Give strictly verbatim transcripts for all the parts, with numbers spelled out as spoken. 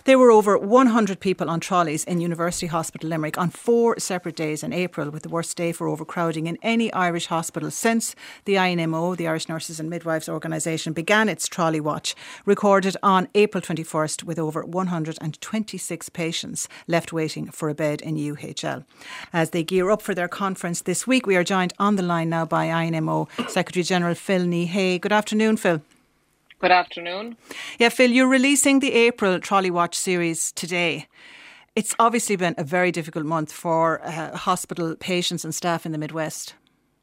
There were over one hundred people on trolleys in University Hospital Limerick on four separate days in April, with the worst day for overcrowding in any Irish hospital since the I N M O, the Irish Nurses and Midwives Organisation, began its trolley watch, recorded on April twenty-first, with over one hundred twenty-six patients left waiting for a bed in U H L. As they gear up for their conference this week, we are joined on the line now by I N M O Secretary General Phil Nahay. Good afternoon, Phil. Good afternoon. Yeah, Phil, you're releasing the April Trolley Watch series today. It's obviously been a very difficult month for uh, hospital patients and staff in the Midwest.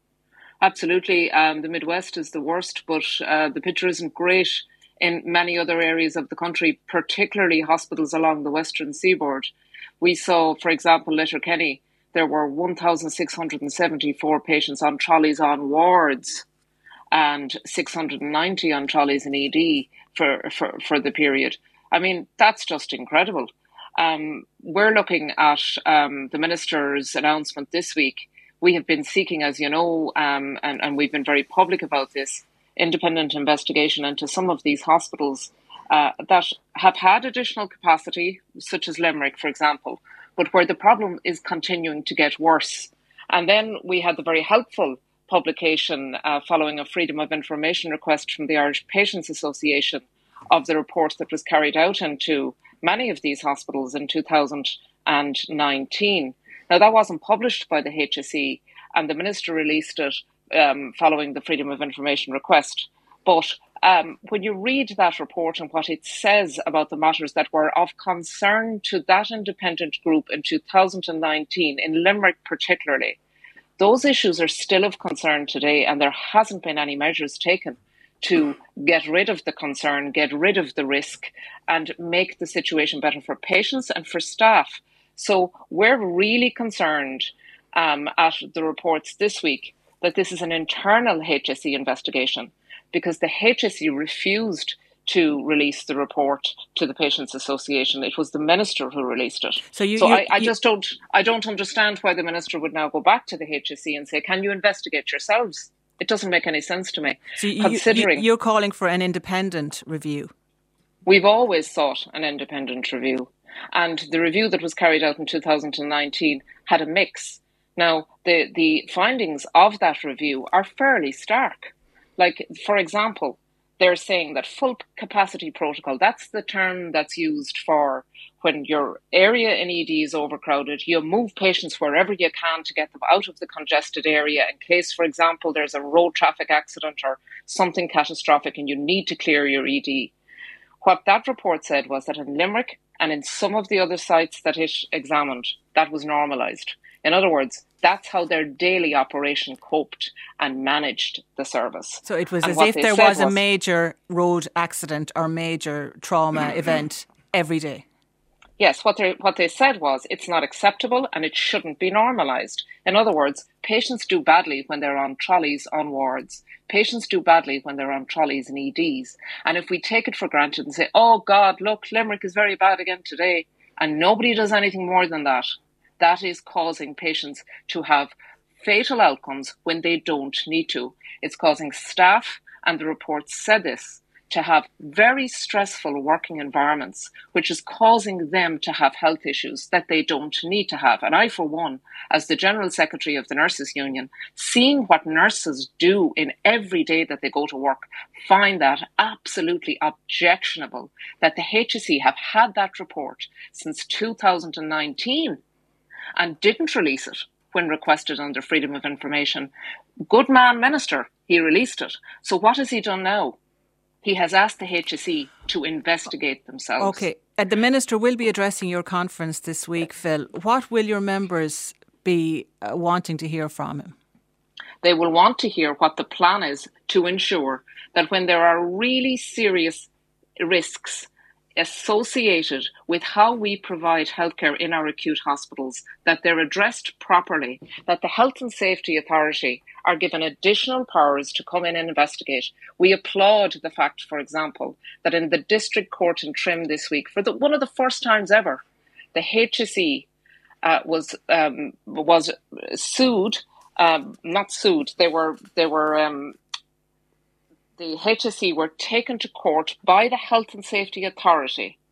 Absolutely. Um, the Midwest is the worst, but uh, the picture isn't great in many other areas of the country, particularly hospitals along the western seaboard. We saw, for example, Letterkenny, there were one thousand six hundred seventy-four patients on trolleys on wards, and six hundred ninety on trolleys in E D for, for, for the period. I mean, that's just incredible. Um, we're looking at um, the Minister's announcement this week. We have been seeking, as you know, um, and, and we've been very public about this, independent investigation into some of these hospitals uh, that have had additional capacity, such as Limerick, for example, but where the problem is continuing to get worse. And then we had the very helpful publication uh, following a Freedom of Information request from the Irish Patients Association of the report that was carried out into many of these hospitals in two thousand nineteen. Now, that wasn't published by the H S E, and the Minister released it um, following the Freedom of Information request. But um, when you read that report and what it says about the matters that were of concern to that independent group in two thousand nineteen, in Limerick particularly, those issues are still of concern today, and there hasn't been any measures taken to get rid of the concern, get rid of the risk, and make the situation better for patients and for staff. So we're really concerned um, at the reports this week that this is an internal H S E investigation, because the H S E refused to release the report to the Patients Association. It was the Minister who released it. So, you, so you, I, I just don't I don't understand why the Minister would now go back to the H S E and say, can you investigate yourselves? It doesn't make any sense to me. So you, considering you, you're calling for an independent review? We've always sought an independent review. And the review that was carried out in two thousand nineteen had a mix. Now, the, the findings of that review are fairly stark. Like, for example, they're saying that full capacity protocol, that's the term that's used for when your area in E D is overcrowded, you move patients wherever you can to get them out of the congested area in case, for example, there's a road traffic accident or something catastrophic and you need to clear your E D. What that report said was that in Limerick and in some of the other sites that it examined, that was normalised. In other words, that's how their daily operation coped and managed the service. So it was and as if there was, was a was, major road accident or major trauma event every day. Yes, what they what they said was it's not acceptable and it shouldn't be normalised. In other words, patients do badly when they're on trolleys on wards. Patients do badly when they're on trolleys in E Ds. And if we take it for granted and say, oh God, look, Limerick is very bad again today, and nobody does anything more than that, that is causing patients to have fatal outcomes when they don't need to. It's causing staff, and the report said this, to have very stressful working environments, which is causing them to have health issues that they don't need to have. And I, for one, as the General Secretary of the Nurses Union, seeing what nurses do in every day that they go to work, find that absolutely objectionable that the H S E have had that report since two thousand nineteen and didn't release it when requested under Freedom of Information. Good man, Minister, he released it. So what has he done now? He has asked the H S E to investigate themselves. OK. Uh, the Minister will be addressing your conference this week, Phil. What will your members be uh, wanting to hear from him? They will want to hear what the plan is to ensure that when there are really serious risks associated with how we provide healthcare in our acute hospitals, that they're addressed properly, that the Health and Safety Authority are given additional powers to come in and investigate. We applaud the fact, for example, that in the District Court in Trim this week, for the, one of the first times ever, the H S E uh, was um, was sued, um, not sued, they were, they were um, the H S E were taken to court by the Health and Safety Authority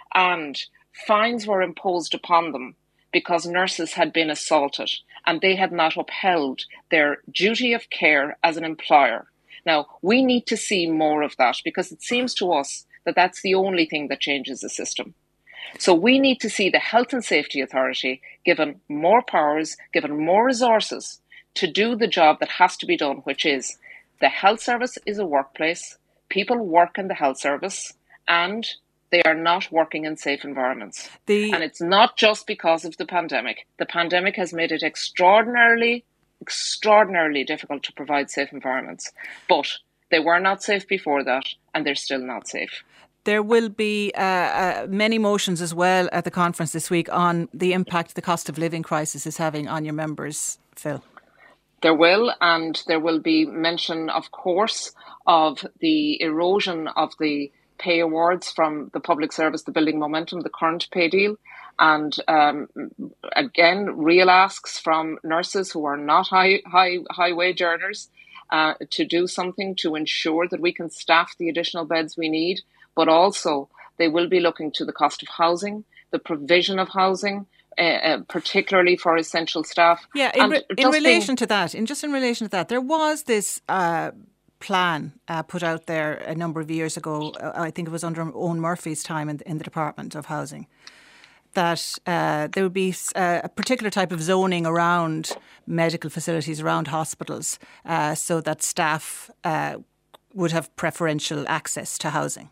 and fines were imposed upon them because nurses had been assaulted and they had not upheld their duty of care as an employer. Now, we need to see more of that because it seems to us that that's the only thing that changes the system. So we need to see the Health and Safety Authority given more powers, given more resources to do the job that has to be done, which is the health service is a workplace, people work in the health service, and they are not working in safe environments. The... And it's not just because of the pandemic. The pandemic has made it extraordinarily, extraordinarily difficult to provide safe environments. But they were not safe before that, and they're still not safe. There will be uh, uh, many motions as well at the conference this week on the impact the cost of living crisis is having on your members, Phil. There will, and there will be mention, of course, of the erosion of the pay awards from the public service, the Building Momentum, the current pay deal. And um, again, real asks from nurses who are not high, high, high wage earners uh, to do something to ensure that we can staff the additional beds we need. But also they will be looking to the cost of housing, the provision of housing, uh, uh, particularly for essential staff. Yeah, in, re- in relation being... to that, in just in relation to that, there was this uh, plan uh, put out there a number of years ago. Uh, I think it was under Owen Murphy's time in, in the Department of Housing, that uh, there would be uh, a particular type of zoning around medical facilities, around hospitals, uh, so that staff uh, would have preferential access to housing.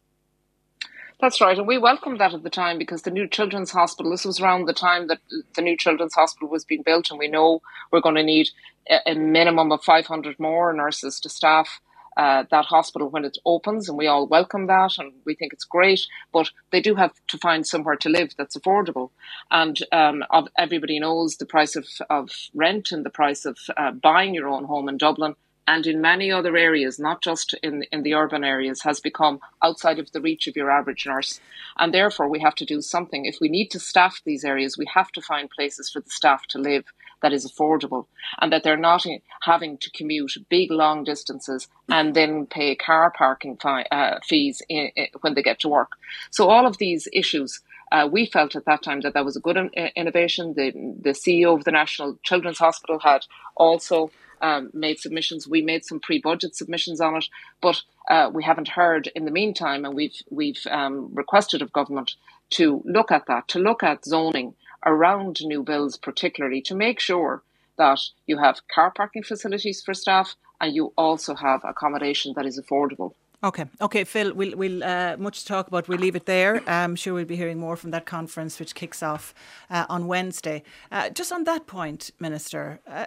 That's right, and we welcomed that at the time because the new Children's Hospital, this was around the time that the new Children's Hospital was being built, and we know we're going to need a, a minimum of five hundred more nurses to staff uh, that hospital when it opens, and we all welcome that, and we think it's great, but they do have to find somewhere to live that's affordable. And um, everybody knows the price of, of rent and the price of uh, buying your own home in Dublin and in many other areas, not just in, in the urban areas, has become outside of the reach of your average nurse. And therefore, we have to do something. If we need to staff these areas, we have to find places for the staff to live that is affordable and that they're not having to commute big, long distances and then pay car parking fi- uh, fees in, in, when they get to work. So all of these issues, uh, we felt at that time that that was a good in- innovation. The, the C E O of the National Children's Hospital had also Um, made submissions. We made some pre-budget submissions on it, but uh, we haven't heard in the meantime, and we've we've um, requested of government to look at that, to look at zoning around new builds, particularly to make sure that you have car parking facilities for staff and you also have accommodation that is affordable. Okay, okay, Phil, we'll, we'll uh, much to talk about. We'll leave it there. I'm sure we'll be hearing more from that conference, which kicks off uh, on Wednesday. Uh, just on that point, Minister, uh,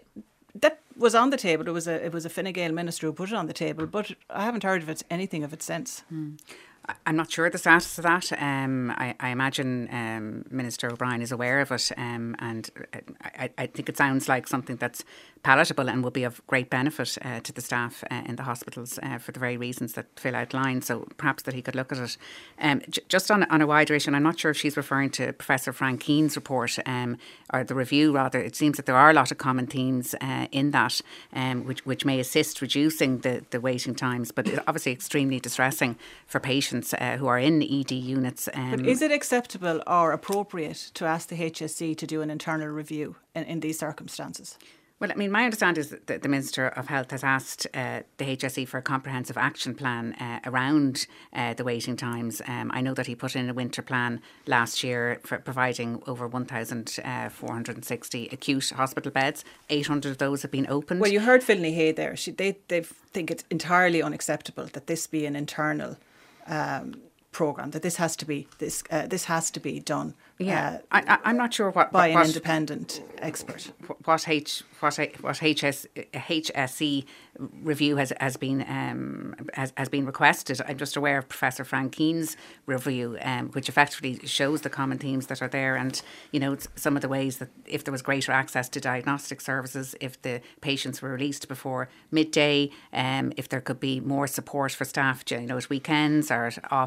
that was on the table. It was a it was a Fine Gael minister who put it on the table, but I haven't heard of it anything of it since. Mm. I'm not sure the status of that. Um, I, I imagine um, Minister O'Brien is aware of it, um, and I, I think it sounds like something that's palatable and will be of great benefit uh, to the staff uh, in the hospitals uh, for the very reasons that Phil outlined. So perhaps that he could look at it. Um, j- just on, on a wider issue, and I'm not sure if she's referring to Professor Frank Keene's report, um, or the review rather. It seems that there are a lot of common themes uh, in that, um, which which may assist reducing the, the waiting times, but it's obviously extremely distressing for patients Uh, who are in E D units. Um, but is it acceptable or appropriate to ask the H S C to do an internal review in, in these circumstances? Well, I mean, my understanding is that the Minister of Health has asked uh, the H S C for a comprehensive action plan uh, around uh, the waiting times. Um, I know that he put in a winter plan last year for providing over one thousand four hundred sixty acute hospital beds. eight hundred of those have been opened. Well, you heard Finlay Hay there. She, they, they think it's entirely unacceptable that this be an internal Um, program, that this has to be this uh, this has to be done. Yeah, uh, I, I'm not sure what by what, an what, independent expert. What H what what H S, H S C review has has been um, has has been requested. I'm just aware of Professor Frank Keene's review, um, which effectively shows the common themes that are there, and you know some of the ways that if there was greater access to diagnostic services, if the patients were released before midday, um, if there could be more support for staff, you know, at weekends or off.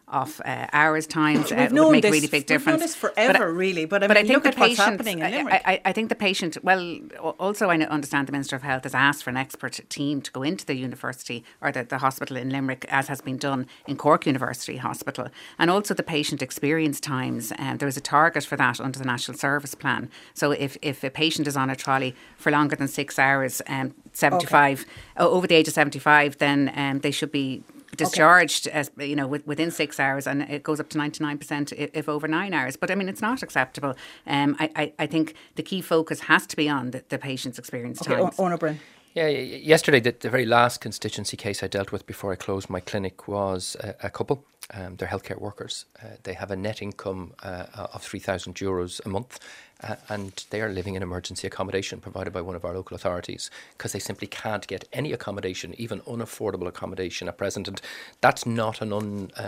of uh, hours, times, uh, We've would known make this, a really big difference. We've known this forever, but, really. But I but mean, I think look the at what's patient, happening in Limerick. I, I, I think the patient, well, also I understand the Minister of Health has asked for an expert team to go into the university or the, the hospital in Limerick, as has been done in Cork University Hospital. And also the patient experience times. Um, there is a target for that under the National Service Plan. So if, if a patient is on a trolley for longer than six hours, um, seventy-five, okay. over the age of seventy-five, then um, they should be discharged, okay. as you know, with, within six hours, and it goes up to ninety-nine percent if, if over nine hours. But I mean, it's not acceptable. Um, I, I, I think the key focus has to be on the, the patient's experience okay, times. Orna Bryn. Yeah, yesterday the, the very last constituency case I dealt with before I closed my clinic was a, a couple. Um, they're healthcare workers. Uh, they have a net income uh, of three thousand euros a month. Uh, and they are living in emergency accommodation provided by one of our local authorities because they simply can't get any accommodation, even unaffordable accommodation at present. And that's not an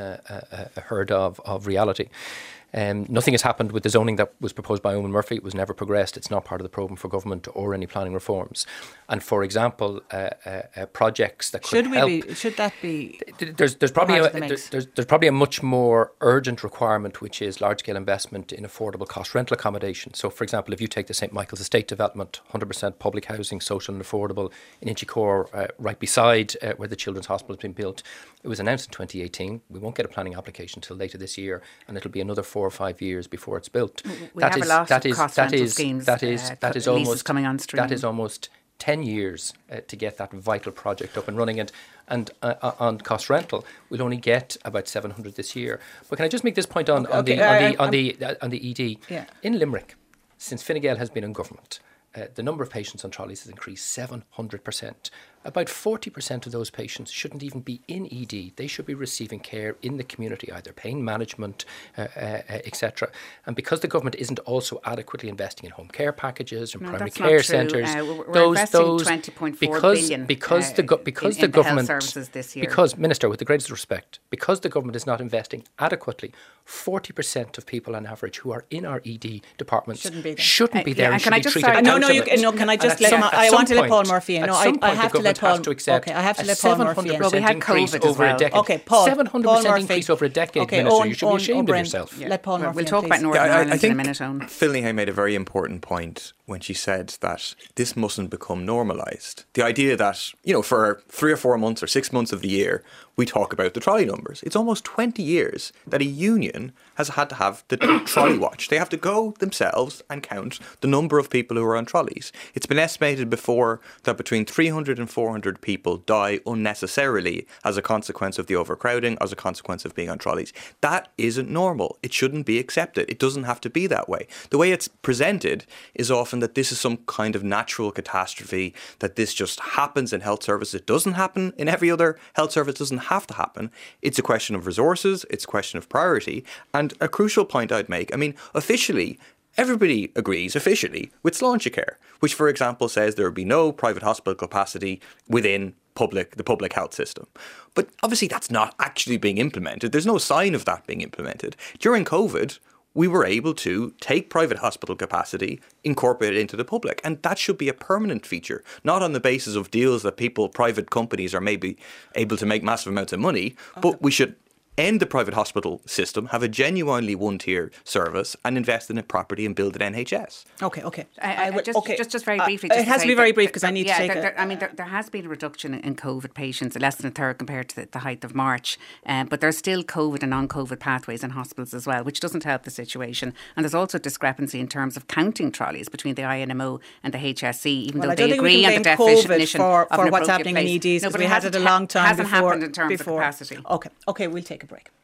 unheard uh, uh, of, of reality. Um, nothing has happened with the zoning that was proposed by Eamon Murphy. It was never progressed. It's not part of the programme for government or any planning reforms. And for example, uh, uh, uh, projects that could should we help, be? Should that be? There's there's probably a, the there's, there's there's probably a much more urgent requirement, which is large scale investment in affordable cost rental accommodation. So, for example, if you take the Saint Michael's Estate development, one hundred percent public housing, social and affordable in Inchicore, uh, right beside uh, where the Children's Hospital has been built. It was announced in twenty eighteen. We won't get a planning application until later this year, and it'll be another four or five years before it's built. We that have is, a lot that of is, cost that rental is, schemes. That is uh, that is leases almost coming on stream. That is almost ten years uh, to get that vital project up and running, and and uh, on cost rental we'll only get about seven hundred this year. But can I just make this point on, okay, on, okay, the, on, uh, the, on um, the on the on the E D yeah. in Limerick? Since Fine Gael has been in government, uh, the number of patients on trolleys has increased seven hundred percent. About forty percent of those patients shouldn't even be in E D. They should be receiving care in the community, either pain management, uh, uh, et cetera. And because the government isn't also adequately investing in home care packages and no, primary that's care not true. centres, uh, we're, we're those investing those twenty point four because billion, because uh, the go- because in, the in government the health services this year. Because, Minister, with the greatest respect, because the government is not investing adequately, forty percent of people on average who are in our E D departments shouldn't be there. Shouldn't be Uh, there yeah, and can should I be just treated say- No, no, you, accountable. no. Can I just And let? at Some, some- I at want to some let Paul point- Murphy in. at No, some I, I point have the to let government Paul. has to accept Okay, I have to a let Paul Murphy in. seven hundred percent Well, we had increase COVID as over well. a decade. Okay, Paul. seven hundred Paul percent Murphy. increase over a decade, Okay, Minister. Owen, You should Owen be ashamed of O'Brien. yourself. Yeah. Let Paul We'll, Murphy we'll in, talk about please. Northern Yeah, I- I Ireland in a think- minute, Owen. Finlay made a very important point when she said that this mustn't become normalised. The idea that, you know, for three or four months or six months of the year, we talk about the trolley numbers. It's almost twenty years that a union has had to have the trolley watch. They have to go themselves and count the number of people who are on trolleys. It's been estimated before that between three hundred and four hundred people die unnecessarily as a consequence of the overcrowding, as a consequence of being on trolleys. That isn't normal. It shouldn't be accepted. It doesn't have to be that way. The way it's presented is often that this is some kind of natural catastrophe, that this just happens in health services. It doesn't happen in every other health service. It doesn't have to happen. It's a question of resources. It's a question of priority. And a crucial point I'd make, I mean, officially, everybody agrees officially with Sláintecare, which, for example, says there would be no private hospital capacity within public the public health system. But obviously that's not actually being implemented. There's no sign of that being implemented. During COVID, we were able to take private hospital capacity, incorporate it into the public. And that should be a permanent feature, not on the basis of deals that people, private companies are maybe able to make massive amounts of money, but we should end the private hospital system, have a genuinely one-tier service and invest in it properly and build an N H S. Okay, okay. I, I, will- just, okay. just, just very Uh, briefly. it just has to say be very that- brief because I that- need yeah, to take there, a... there, I mean, there, there has been a reduction in COVID patients, less than a third compared to the, the height of March. Um, but there's still COVID and non-COVID pathways in hospitals as well, which doesn't help the situation. And there's also discrepancy in terms of counting trolleys between the I N M O and the H S C, even Well, though I don't they think we agree on can the blame COVID definition for, of for an what's appropriate happening place. in E Ds No, because but we it had it hasn't a long ha- time hasn't before. happened in terms before. of capacity. Okay, okay, we'll take a break.